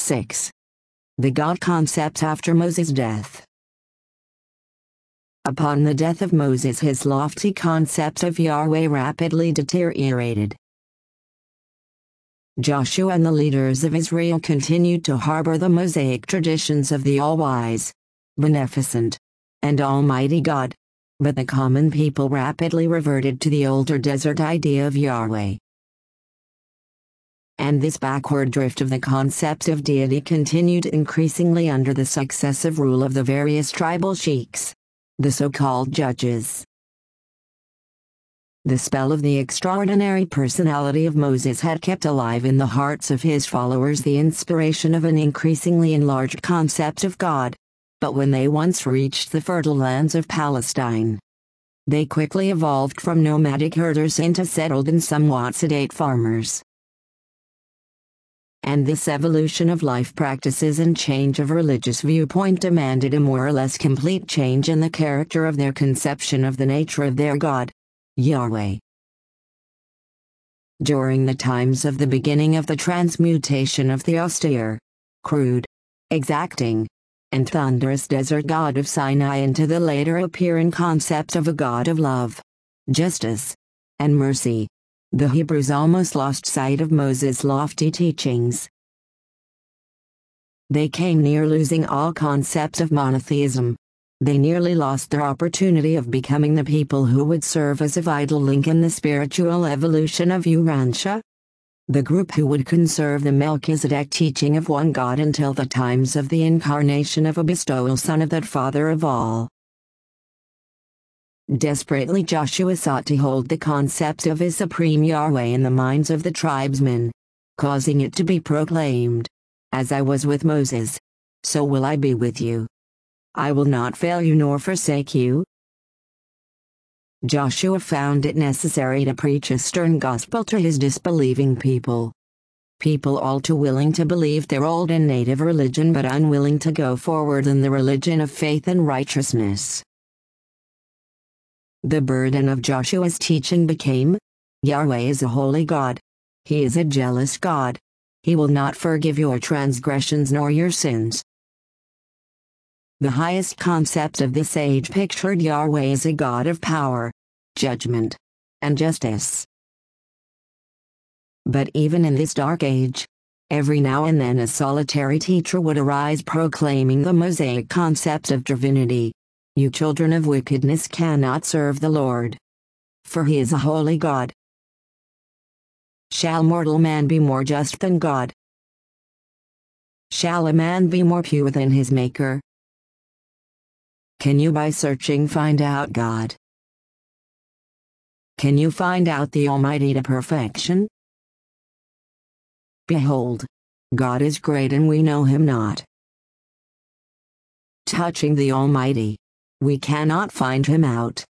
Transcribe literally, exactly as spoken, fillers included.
six. The God concepts after Moses' death. Upon the death of Moses, his lofty concept of Yahweh rapidly deteriorated. Joshua and the leaders of Israel continued to harbor the Mosaic traditions of the all-wise, beneficent, and almighty God, but the common people rapidly reverted to the older desert idea of Yahweh. And this backward drift of the concept of deity continued increasingly under the successive rule of the various tribal sheiks, the so-called judges. The spell of the extraordinary personality of Moses had kept alive in the hearts of his followers the inspiration of an increasingly enlarged concept of God, but when they once reached the fertile lands of Palestine, they quickly evolved from nomadic herders into settled and somewhat sedate farmers. And this evolution of life practices and change of religious viewpoint demanded a more or less complete change in the character of their conception of the nature of their God, Yahweh. During the times of the beginning of the transmutation of the austere, crude, exacting, and thunderous desert God of Sinai into the later appearing concept of a God of love, justice, and mercy, the Hebrews almost lost sight of Moses' lofty teachings. They came near losing all concepts of monotheism. They nearly lost their opportunity of becoming the people who would serve as a vital link in the spiritual evolution of Urantia, the group who would conserve the Melchizedek teaching of one God until the times of the incarnation of a bestowal son of that Father of all. Desperately Joshua sought to hold the concept of his supreme Yahweh in the minds of the tribesmen, causing it to be proclaimed, "As I was with Moses, so will I be with you. I will not fail you nor forsake you." Joshua found it necessary to preach a stern gospel to his disbelieving people. People all too willing to believe their old and native religion but unwilling to go forward in the religion of faith and righteousness. The burden of Joshua's teaching became, Yahweh is a holy God. He is a jealous God. He will not forgive your transgressions nor your sins. The highest concept of this age pictured Yahweh as a God of power, judgment, and justice. But even in this dark age, every now and then a solitary teacher would arise proclaiming the Mosaic concept of divinity. You children of wickedness cannot serve the Lord, for he is a holy God. Shall mortal man be more just than God? Shall a man be more pure than his Maker? Can you by searching find out God? Can you find out the Almighty to perfection? Behold, God is great and we know him not. Touching the Almighty, we cannot find him out.